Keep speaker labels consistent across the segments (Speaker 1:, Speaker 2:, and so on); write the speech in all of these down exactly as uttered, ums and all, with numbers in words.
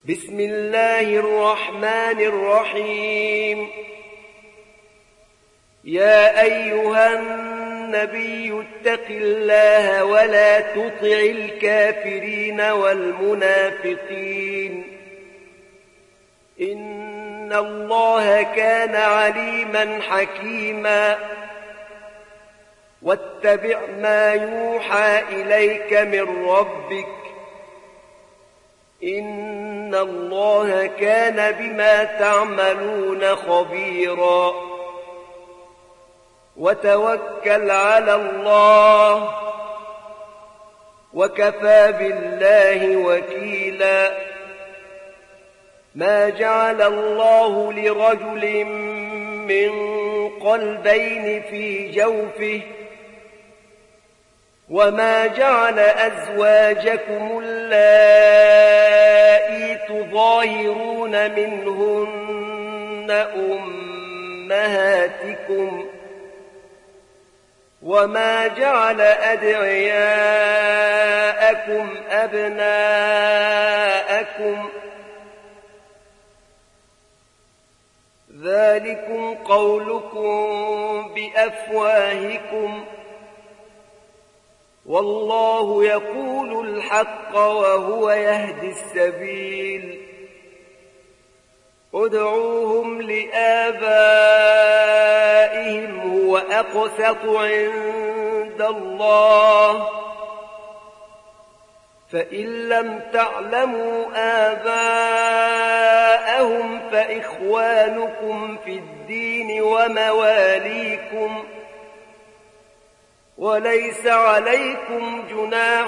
Speaker 1: بسم الله الرحمن الرحيم. يا أيها النبي اتق الله ولا تطع الكافرين والمنافقين إن الله كان عليما حكيما. واتبع ما يوحى إليك من ربك إن الله كان بما تعملون خبيرا. وتوكل على الله وكفى بالله وكيلا. ما جعل الله لرجل من قلبين في جوفه وما جعل أزواجكم اللائي تظاهرون منهن أمهاتكم وما جعل أدعياءكم أبناءكم ذلكم قولكم بأفواهكم والله يقول الحق وهو يهدي السبيل. ادعوهم لآبائهم هو أقسط عند الله فإن لم تعلموا آباءهم فإخوانكم في الدين ومواليكم وليس عليكم جناح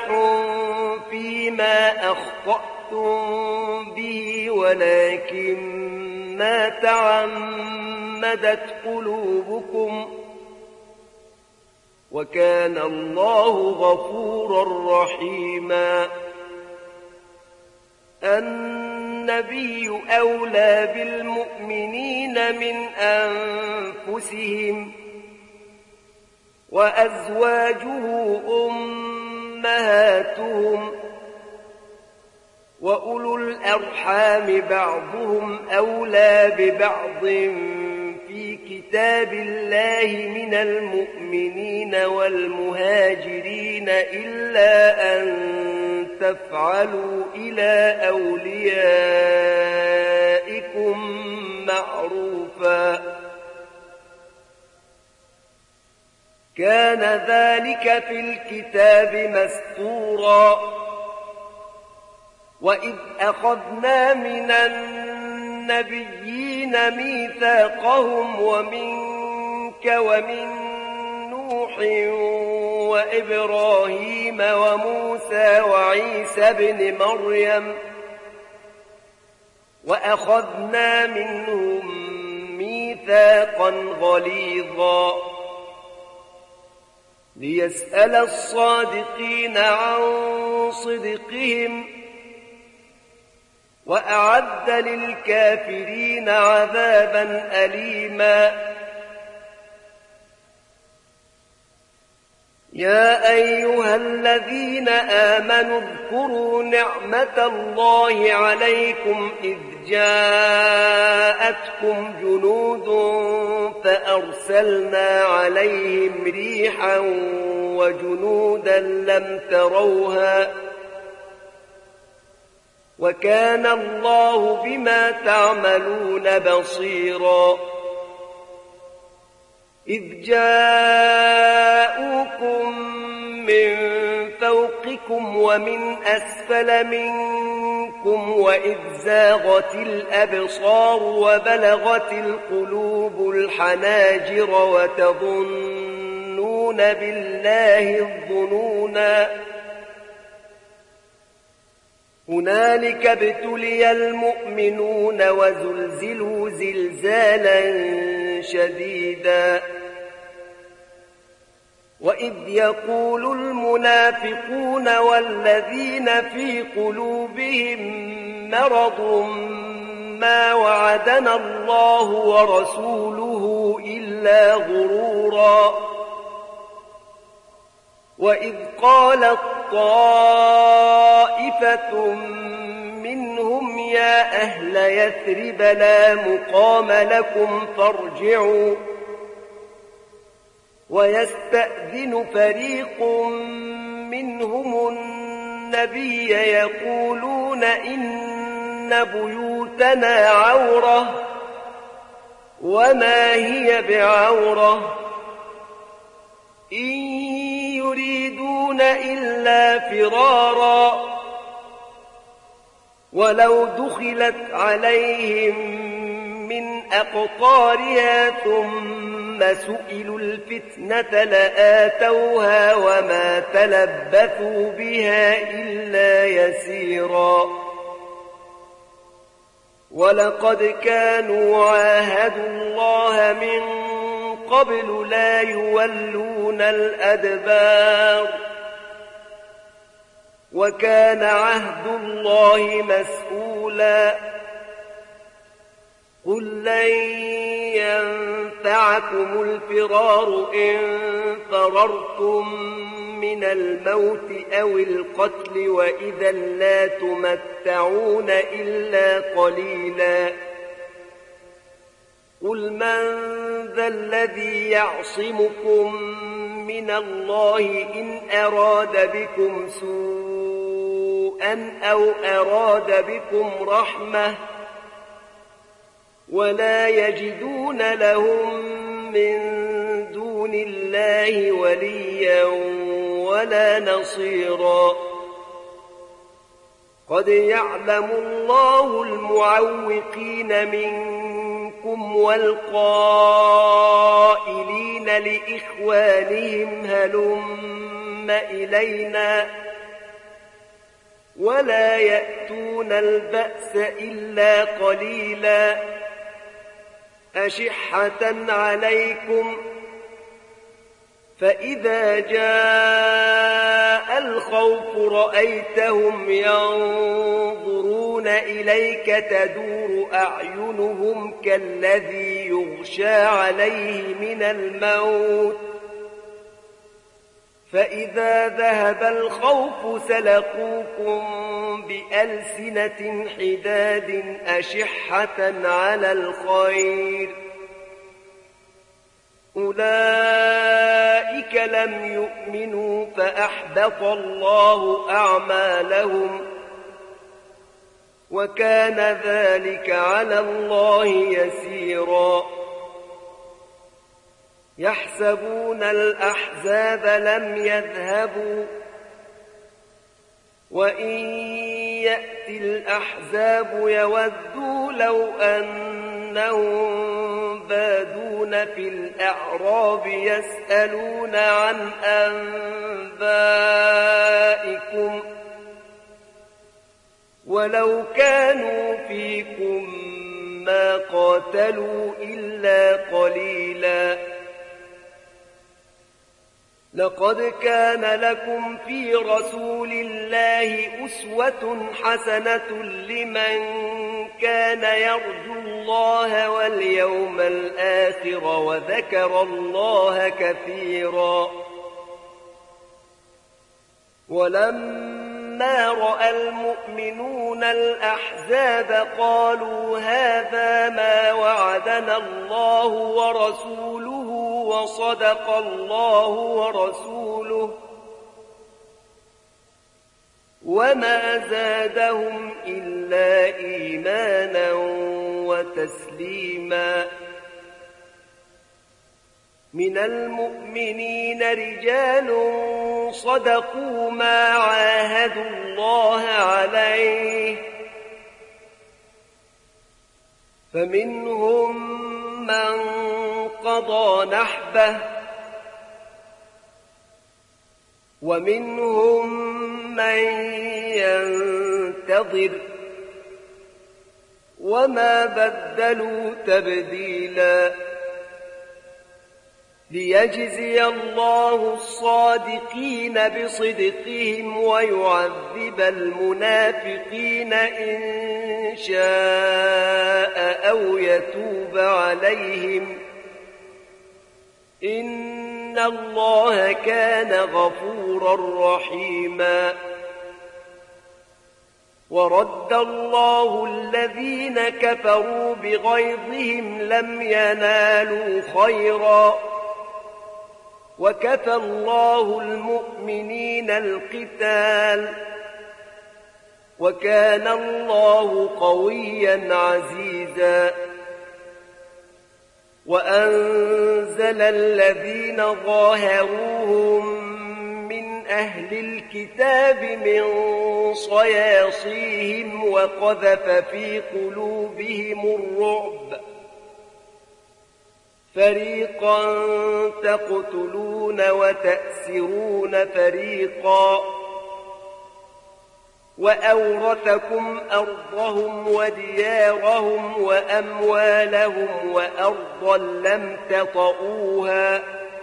Speaker 1: فيما أخطأتم به ولكن ما تعمدت قلوبكم وكان الله غفورا رحيما. النبي أولى بالمؤمنين من أنفسهم وأزواجه أمهاتهم وأولو الأرحام بعضهم أولى ببعض في كتاب الله من المؤمنين والمهاجرين إلا أن تفعلوا إلى أوليائكم معروفا كان ذلك في الكتاب مسطورا. وإذ أخذنا من النبيين ميثاقهم ومنك ومن نوح وإبراهيم وموسى وعيسى بن مريم وأخذنا منهم ميثاقا غليظا ليسأل الصادقين عن صدقهم وأعد للكافرين عذابا أليما. يا أيها الذين آمنوا اذكروا نعمة الله عليكم إذ جاءتكم جنود فأرسلنا عليهم ريحا وجنودا لم تروها وكان الله بما تعملون بصيرا. إذ جاءوكم من فوقكم ومن أسفل منكم وإذ زاغت الأبصار وبلغت القلوب الحناجر وتظنون بالله الظنونا هنالك ابتلي المؤمنون وزلزلوا زلزالا شديدا. وإذ يقول المنافقون والذين في قلوبهم مرض ما وعدنا الله ورسوله إلا غرورا. وإذ قالت طائفة منهم يا أهل يثرب لا مقام لكم فارجعوا ويستأذن فريق منهم النبي يقولون إن بيوتنا عورة وما هي بعورة إن يريدون إلا فرارا ولو دخلت عليهم من أقطارها ثم سئلوا الفتنة لآتوها وما تلبثوا بها إلا يسيرا ولقد كانوا عاهدوا الله من قبل لا يولون الأدبار وكان عهد الله مسؤولا قل لن ينفعكم الفرار إن فررتم من الموت أو القتل وإذا لا تمتعون إلا قليلا قل من ذا الذي يعصمكم من الله إن أراد بكم سوءا أو أراد بكم رحمة ولا يجدون لهم من دون الله وليا ولا نصيرا قد يعلم الله المعوقين منكم والقائلين لإخوانهم هلم إلينا ولا يأتون البأس إلا قليلا أشحة عليكم فإذا جاء الخوف رأيتهم ينظرون إليك تدور أعينهم كالذي يغشى عليه من الموت فإذا ذهب الخوف سلقوكم بألسنة حداد أشحة على الخير أولئك لم يؤمنوا فأحبط الله أعمالهم وكان ذلك على الله يسيرا يحسبون الأحزاب لم يذهبوا وإن يأتي الأحزاب يودوا لو أنهم بادون في الأعراب يسألون عن أنبائكم ولو كانوا فيكم ما قاتلوا إلا قليلا لقد كان لكم في رسول الله أسوة حسنة لمن كان يرجو الله واليوم الآخر وذكر الله كثيرا ولما رأى المؤمنون الأحزاب قالوا هذا ما وعدنا الله ورسوله وصدق الله ورسوله وما زادهم إلا إيمانا وتسليما من المؤمنين رجال صدقوا ما عاهدوا الله عليه فمنهم من قضى نحبه ومنهم من ينتظر وما بدلوا تبديلا ليجزي الله الصادقين بصدقهم ويعذب المنافقين إن شاء أو يتوب عليهم إن الله كان غفورا رحيما ورد الله الذين كفروا بغيظهم لم ينالوا خيرا وكفى الله المؤمنين القتال وكان الله قويا عزيزا وأنزل الذين ظاهروهم من أهل الكتاب من صياصيهم وقذف في قلوبهم الرعب فريقا تقتلون وتأسرون فريقا وأورثكم أرضهم وديارهم وأموالهم وأرضا لم تطئوها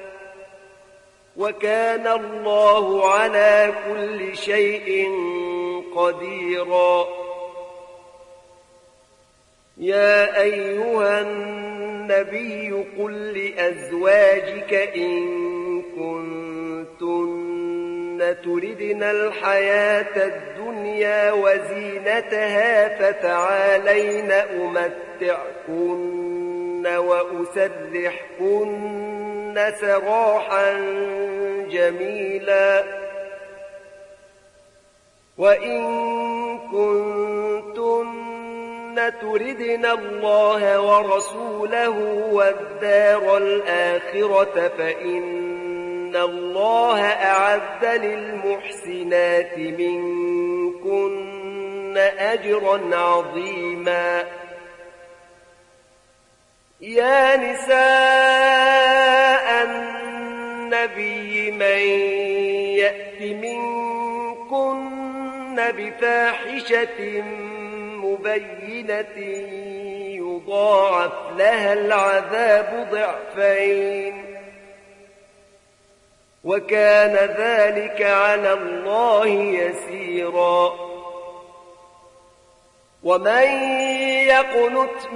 Speaker 1: وكان الله على كل شيء قديرا يا أيها النبي قل لأزواجك إن كنتن تردن الحياة الدنيا وزينتها فتعالين أمتعكن وأسرحكن سراحا جميلا وإن كنتن تردن الله ورسوله والدار الآخرة فإن الله أعد للمحسنات منكن أجرا عظيما يا نساء النبي من يأت منكن بفاحشة مبينة يضاعف لها العذاب ضعفين وكان ذلك على الله يسيرا ومن يقنت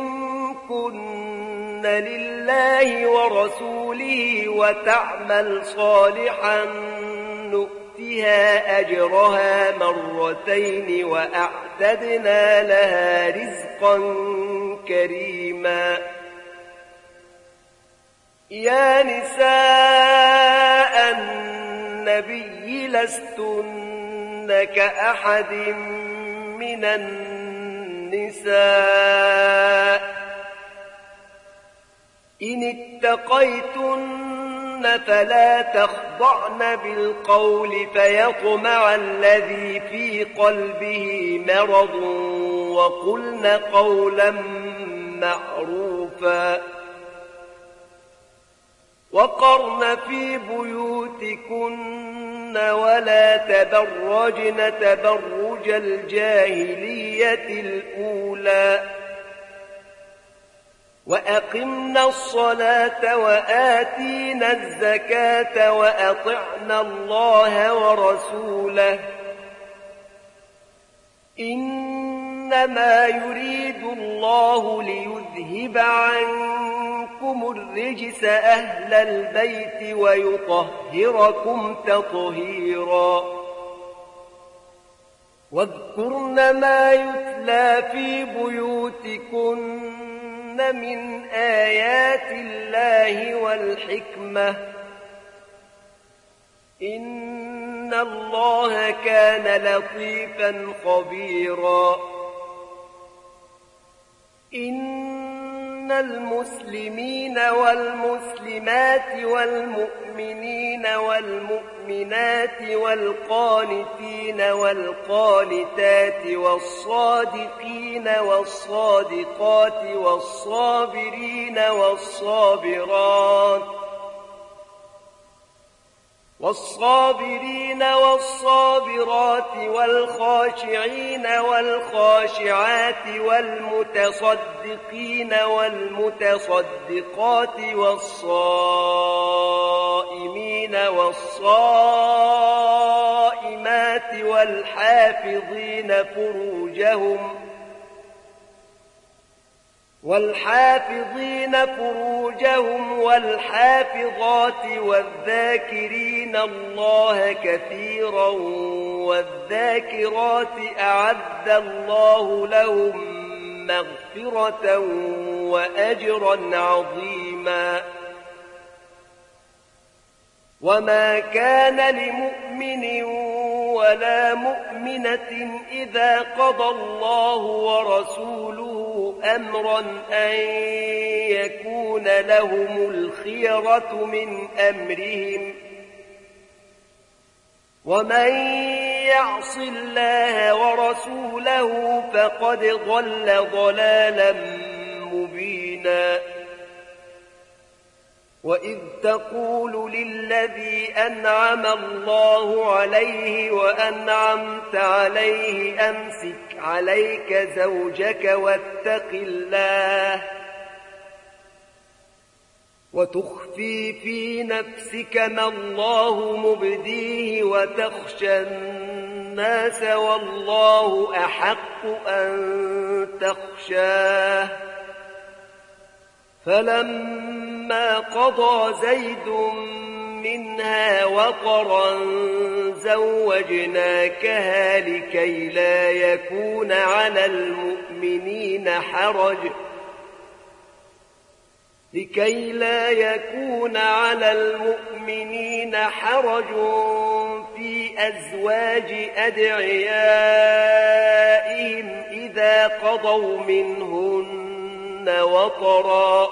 Speaker 1: منكن لله ورسوله وتعمل صالحا نؤتها أجرها مرتين وأعتدنا لها رزقا كريما يا نساء النبي لستن كأحد من النساء إن اتقيتن فلا تخضعن بالقول فيطمع الذي في قلبه مرض وقلن قولا معروفا وقرن في بيوتكن ولا تبرجن تبرج الجاهلية الأولى وأقمنا الصلاة وآتينا الزكاة وأطعنا الله ورسوله إنما يريد الله ليذهب عنكم الرجس أهل البيت ويطهركم تطهيرا واذكرن ما يتلى في بيوتكن من آيات الله والحكمة إن الله كان لطيفا خبيرا إن المسلمين والمسلمات والمؤمنين والمؤمنات والقانتين والقانتات والصادقين والصادقات والصابرين والصابرات والصابرين والصابرات والخاشعين والخاشعات والمتصدقين والمتصدقات والصائمين والصائمات والحافظين فروجهم والحافظين فروجهم والحافظات والذاكرين الله كثيرا والذاكرات أعد الله لهم مغفرة وأجرا عظيما. وما كان لمؤمن ولا مؤمنة إذا قضى الله ورسوله أمرا أن يكون لهم الخيرة من أمرهم، ومن يعص الله ورسوله فقد ضل ضلالا مبينا. وإذ تقول للذي أنعم الله عليه وأنعمت عليه أمسك عليك زوجك واتق الله وتخفي في نفسك ما الله مبديه وتخشى الناس والله أحق أن تخشاه. فلما قضى زيد منها وطرا زوجناكها لكي لا يكون على المؤمنين حرج لكي لا يكون على المؤمنين حرج في أزواج أدعيائهم إذا قضوا منهن وطرا،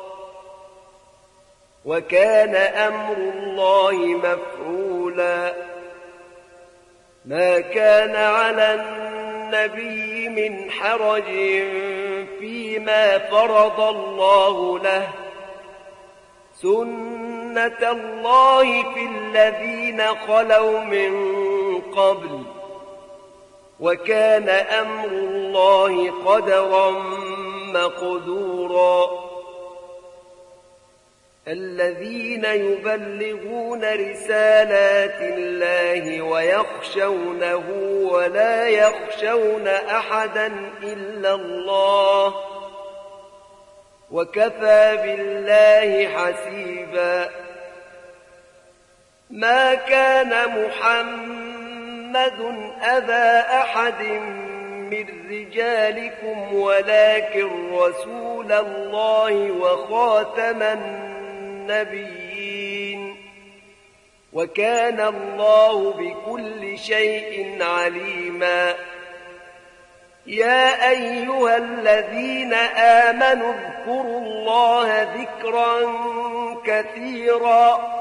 Speaker 1: وكان أمر الله مفعولا. ما كان على النبي من حرج فيما فرض الله له، سنة الله في الذين خلوا من قبل، وكان أمر الله قدرا مقدورا. الذين يبلغون رسالات الله ويخشونه ولا يخشون أحدا إلا الله، وكفى بالله حسيبا. ما كان محمد أبا أحد من رجالكم ولكن رسول الله وخاتم النبيين، وكان الله بكل شيء عليما. يا أيها الذين آمنوا اذكروا الله ذكرا كثيرا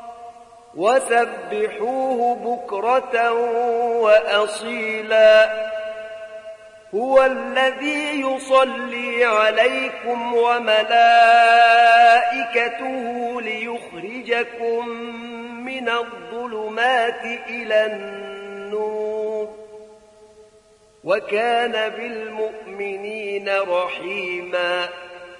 Speaker 1: وسبحوه بكرة وأصيلا. هو الذي يصلي عليكم وملائكته ليخرجكم من الظلمات إلى النور، وكان بالمؤمنين رحيما.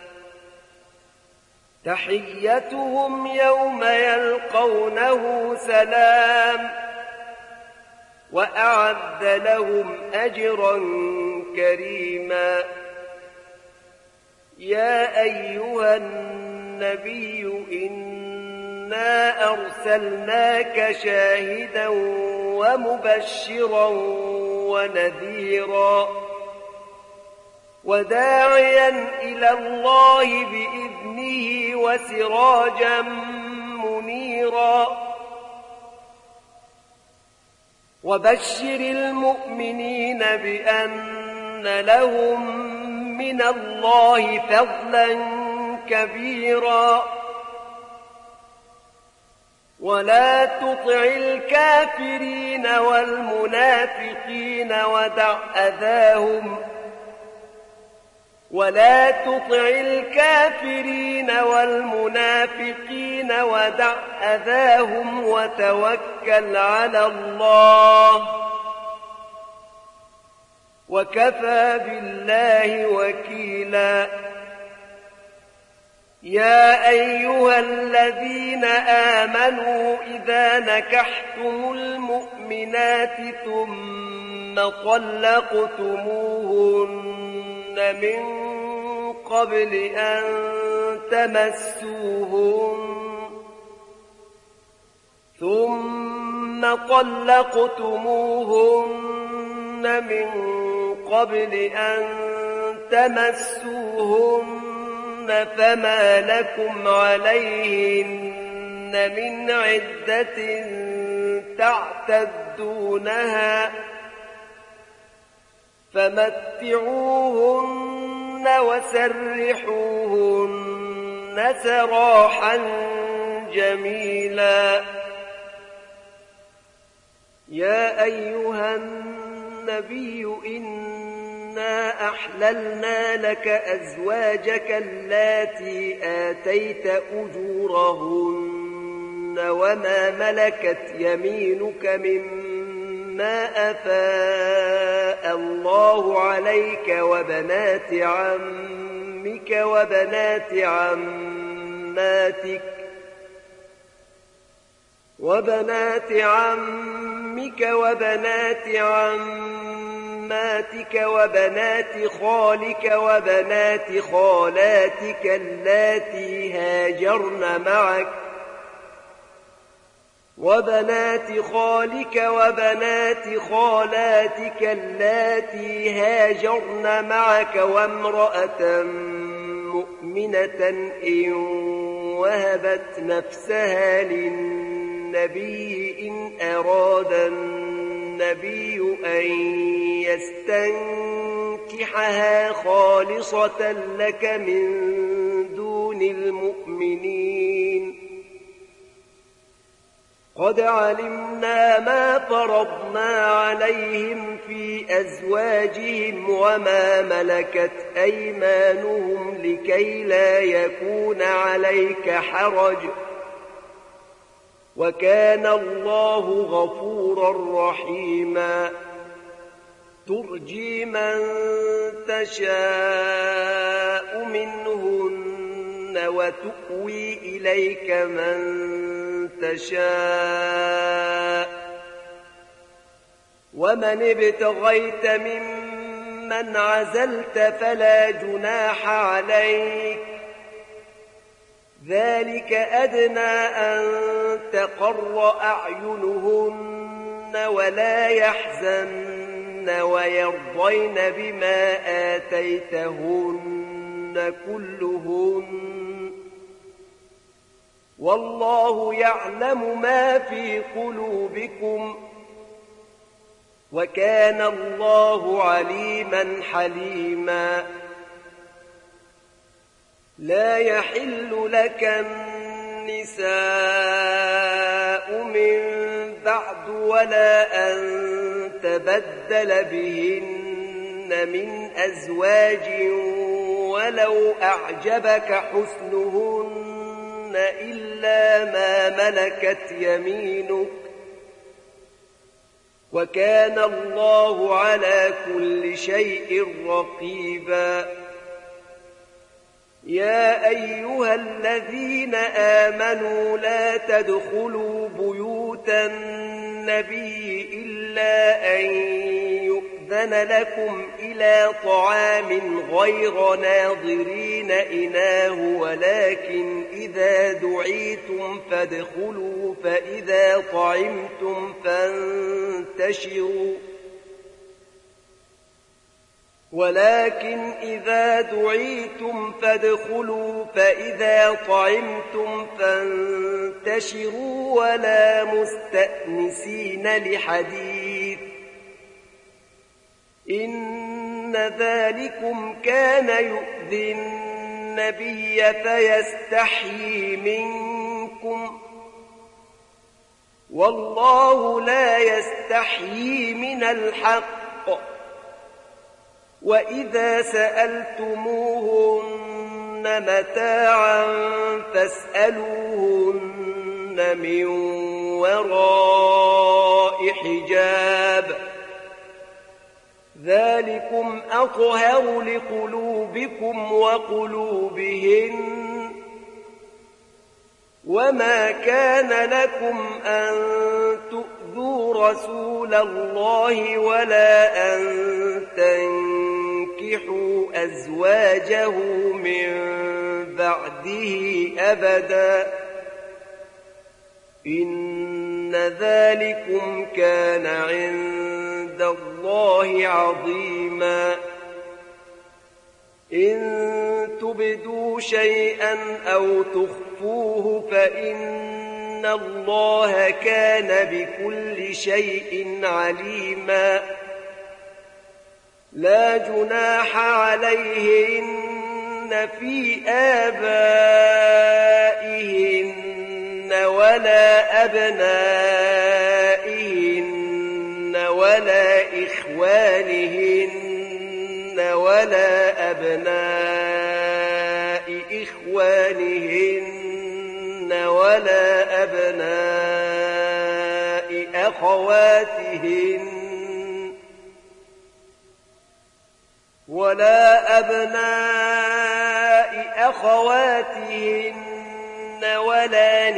Speaker 1: تحيتهم يوم يلقونه سلام، وأعد لهم أجرا كريما. يا أيها النبي إنا أرسلناك شاهدا ومبشرا ونذيرا وداعيا إلى الله بإذنه وسراجا منيرا. وبشر المؤمنين بأن لهم من الله فضلا كبيرا. ولا تطع الكافرين والمنافقين ودع أذاهم ولا تطع الكافرين والمنافقين ودع أذاهم وتوكل على الله، وكفى بالله وكيلا. يا أيها الذين آمنوا إذا نكحتم المؤمنات ثم طلقتموهن من قبل أن تمسوهن ثم طلقتموهن من قبل أن تمسوهن فما لكم عليهن من عدة تعتدونها فمتعوهن وسرحوهن سراحا جميلا. يا أيها النبي إنا أحللنا لك أزواجك اللاتي آتيت أجورهن وما ملكت يمينك مما أفاء الله عليك وبنات عمك وبنات عماتك وبنات عمك وبنات عماتك وبنات خالك وبنات خالاتك اللاتي هاجرن معك وبنات خالك وبنات خالاتك اللاتي هاجرن معك وامرأة مؤمنة إن وهبت نفسها للنبي إن أراد النبي أن يستنكحها خالصة لك من دون المؤمنين. قد علمنا ما فرضنا عليهم في أزواجهم وما ملكت أيمانهم لكي لا يكون عليك حرج وكان الله غفورا رحيما. ترجي من تشاء منهن وتؤوي إليك من تشاء ومن ابتغيت ممن عزلت فلا جناح عليك ذلك أدنى أن تقر أعينهن ولا يحزن ويرضين بما آتيتهن كلهن والله يعلم ما في قلوبكم وكان الله عليما حليما. لا يحل لك النساء من بعد ولا أن تبدل بهن من أزواج ولو أعجبك حسنهن إلا ما ملكت يمينك وكان الله على كل شيء رقيبا. يا أيها الذين آمنوا لا تدخلوا بيوت النبي إلا أن يؤذن لكم إلى طعام غير ناظرين إناه ولكن إذا دعيتم فادخلوا فإذا طعمتم فانتشروا ولكن إذا دعيتم فادخلوا فإذا طعمتم فانتشروا ولا مستأنسين لحديث إن ذلكم كان يؤذي النبي فيستحيي منكم والله لا يستحيي من الحق. وإذا سألتموهن متاعا فاسألوهن من وراء حجاب ذلكم أطهر لقلوبكم وقلوبهن وما كان لكم أن تؤذوا رسول الله ولا أن تنكحوا أزواجه من بعده أبدا إن إن ذلكم كان عند الله عظيما إن تبدوا شيئا أو تخفوه فإن الله كان بكل شيء عليما لا جناح عليهن في آبائهن ولا أبنائهن ولا إخوانهن ولا أبناء إخوانهن ولا أبناء أخواتهن ولا أبناء أخواتهن ولا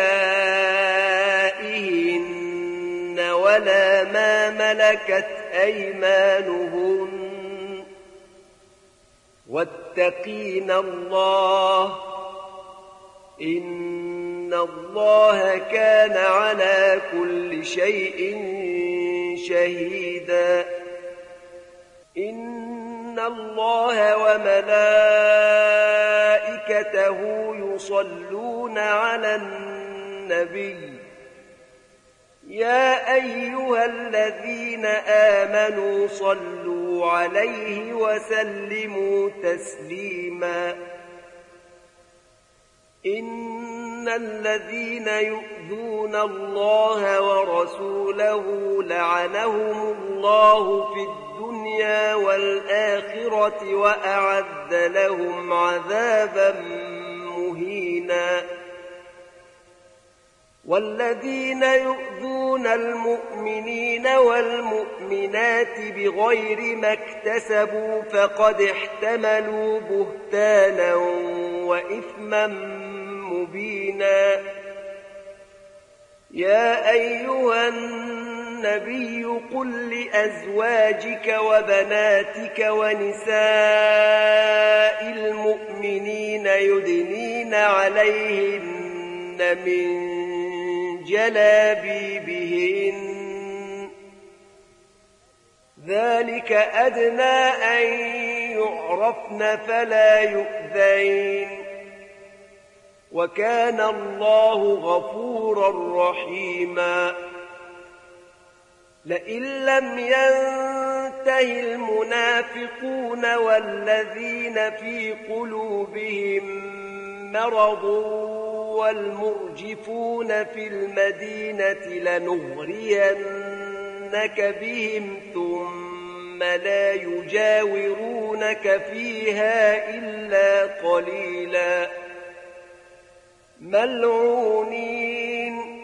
Speaker 1: نسائهن ولا ما ملكت أيمانهن واتقين الله إن الله كان على كل شيء شهيدا إن الله وملائكته يصلون على النبي يا أيها الذين آمنوا صلوا عليه وسلموا تسليما إن الذين يؤذون الله ورسوله لعنهم الله في الدنيا والآخرة وأعد لهم عذابا مهينا والذين يؤذون المؤمنين والمؤمنات بغير ما اكتسبوا فقد احتملوا بهتانا وإثما مبينا يا أيها النبي قل لأزواجك وبناتك ونساء المؤمنين يدنين عليهن من جلابيبهن ذلك أدنى أن يعرفن فلا يؤذين وكان الله غفورا رحيما لئن لم ينته المنافقون والذين في قلوبهم مرض والمرجفون في المدينة لنغرينك بهم ثم لا يجاورونك فيها إلا قليلا ملعونين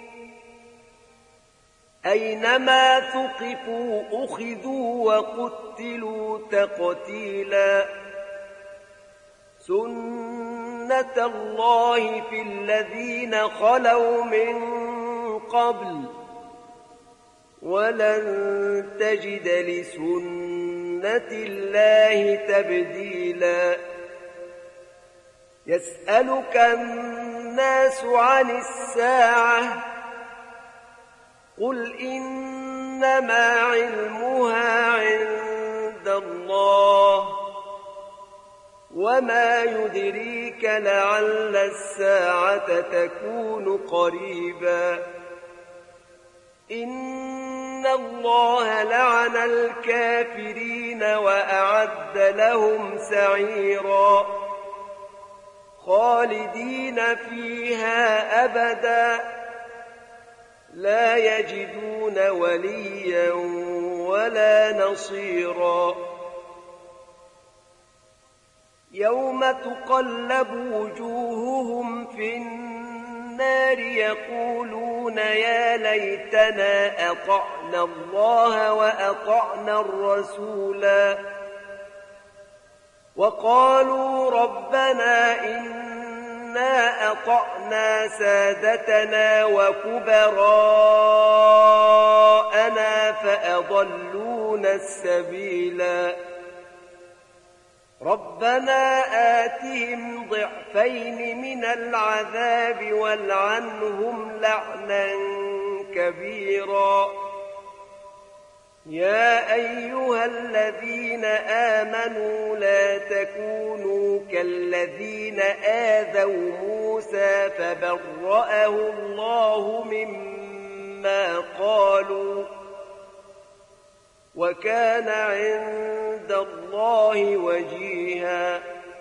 Speaker 1: أينما ثقفوا أخذوا وقتلوا تقتيلا سنة الله في الذين خلوا من قبل ولن تجد لسنة الله تبديلا يسألك الناس عن الساعة قل إنما علمها عند الله وما يدريك لعل الساعة تكون قريبا إن الله لعن الكافرين وأعد لهم سعيرا خالدين فيها أبدا لا يجدون وليا ولا نصيرا يوم تقلب وجوههم في النار يقولون يا ليتنا أطعنا الله وأطعنا الرسولا وقالوا ربنا إنا أطعنا سادتنا وكبراءنا فأضلونا السبيلا ربنا آتهم ضعفين من العذاب والعنهم لعنا كبيرا. يا أيها الذين آمنوا لا تكونوا كالذين آذوا موسى فبرأه الله مما قالوا وكان عند الله وجيها.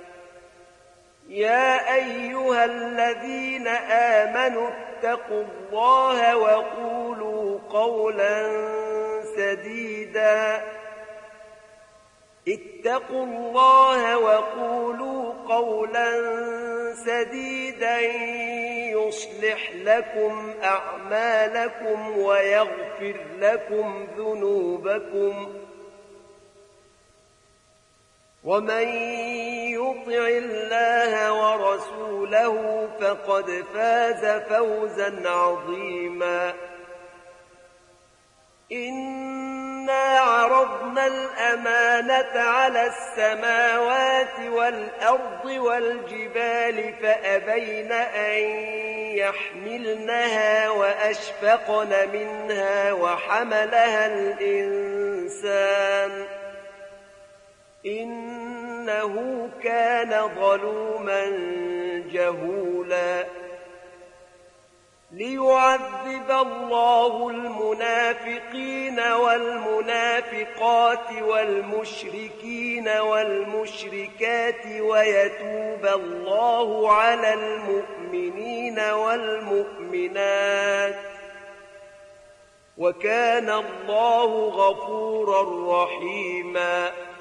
Speaker 1: يا أيها الذين آمنوا اتقوا الله وقولوا قولا سديدا اتقوا الله وقولوا قولا سديدا يصلح لكم أعمالكم ويغفر لكم ذنوبكم ومن يطع الله ورسوله فقد فاز فوزا عظيما. إنا عرضنا الأمانة على السماوات والأرض والجبال فأبين أن يحملنها وأشفقن منها وحملها الإنسان إنه كان ظلوما جهولا. ليعذب الله المنافقين والمنافقات والمشركين والمشركات ويتوب الله على المؤمنين والمؤمنات وكان الله غفورا رحيما.